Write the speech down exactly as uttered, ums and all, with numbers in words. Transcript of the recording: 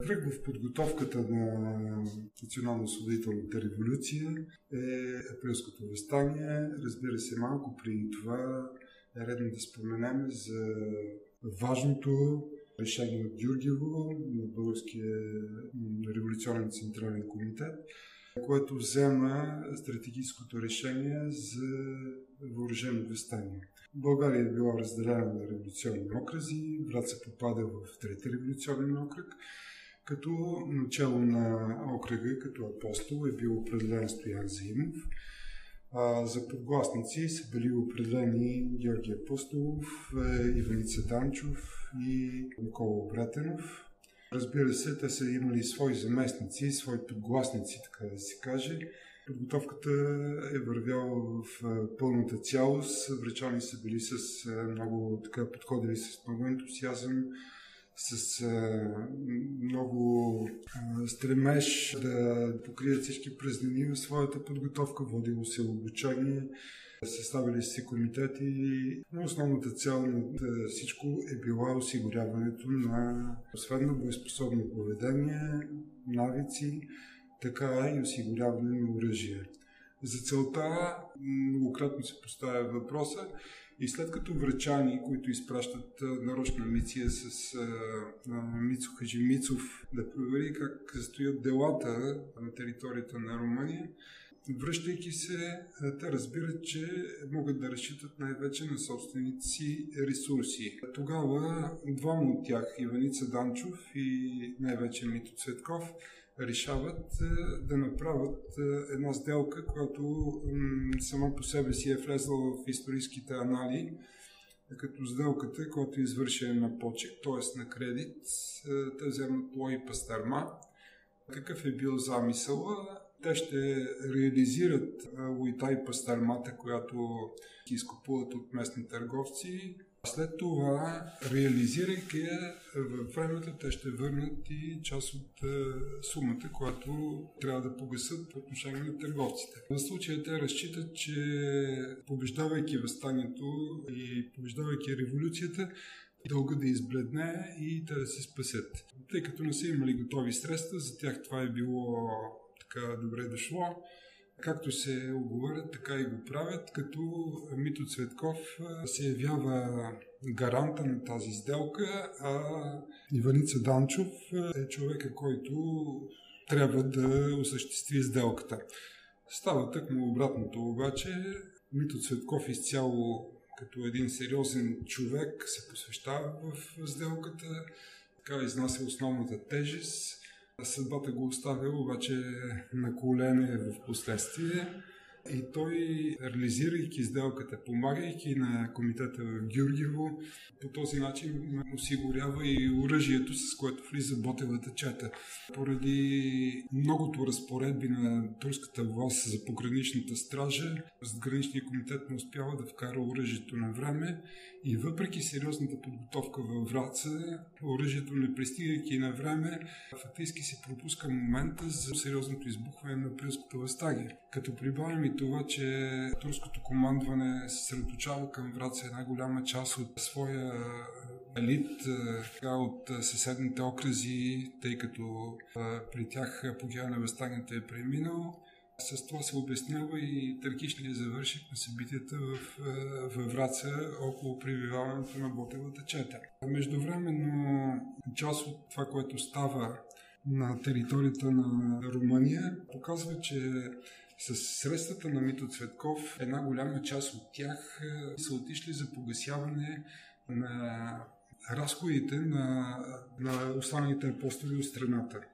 Кръг в подготовката на национално-освободителната революция е априлското въстание. Разбира се, малко при това е редно да споменем за важното решение от Гюргево на Българския революционен централен комитет, което взема стратегическото решение за въоръжено въстание. България е била разделена на революционни окръзи, Враца попада в трети революционен окръг, като начало на окръга като апостол е бил определен Стоян Заимов. А за подгласници са били определени Георги Апостолов, Иваница Данчов и Никола Братенов. Разбира се, те са имали свои заместници, свои подгласници, така да се каже. Подготовката е вървяла в пълната цялост. Врачани са били с много, така, подходили с много ентусиазъм, с а, много а, стремеж да покрият всички празнини в своята подготовка, водило се обучение, съставили се комитети, но основната цел на всичко е била осигуряването на освен на боеспособно поведение, навици, така и осигуряване на оръжие. За целта многократно се поставя въпроса и след като врачани, които изпращат нарочна мисия с а, Мицо Хаджимицов да провери как стоят делата на територията на Румъния, връщайки се, те разбират, че могат да разчитат най-вече на собствените си ресурси. Тогава двама от тях, Иваница Данчов и най-вече Мито Цветков, решават да направят една сделка, която сама по себе си е влезла в историческите анали, като сделката, която е извършена на почек, т.е. на кредит. Те вземат Лой и Пастърма. Какъв е бил замисъла? Те ще реализират лойта и пастърмата, която изкупуват от местни търговци. След това, реализирайки я във времето, те ще върнат и част от сумата, която трябва да погасат по отношение на търговците. В случая те разчитат, че побеждавайки въстанието и побеждавайки революцията, дълга да избледне и те да се спасят. Тъй като не са имали готови средства, за тях това е било така добре дошло. Както се оговарят, така и го правят, като Мито Цветков се явява гаранта на тази сделка, а Иваница Данчов е човека, който трябва да осъществи сделката. Става тъкмо обратното обаче. Мито Цветков изцяло като един сериозен човек се посвещава в сделката, така изнася основната тежест. Съдбата го оставя обаче на колене в последствие и той, реализирайки сделката, помагайки на комитета в Гюргево, по този начин осигурява и оръжието, с което влиза Ботевата чета. Поради многото разпоредби на турската власт за пограничната стража, Задграничният комитет не успява да вкара оръжието на време и въпреки сериозната подготовка във Враца, оръжието не пристигайки на време, фактически се пропуска момента за сериозното избухване на априлското въстание. Като прибавим и това, че турското командване се съсредоточава към Враца една голяма част от своя елит, от съседните окръзи, тъй като при тях апогея на въстанието е преминал. С това се обяснява и трагичният завършек на събитията в, във Враца около прибиваването на Ботевата чета. Междувременно част от това, което става на територията на Румъния, показва, че с средствата на Мито Цветков една голяма част от тях са отишли за погасяване на разходите на, на останалите апостоли от страната.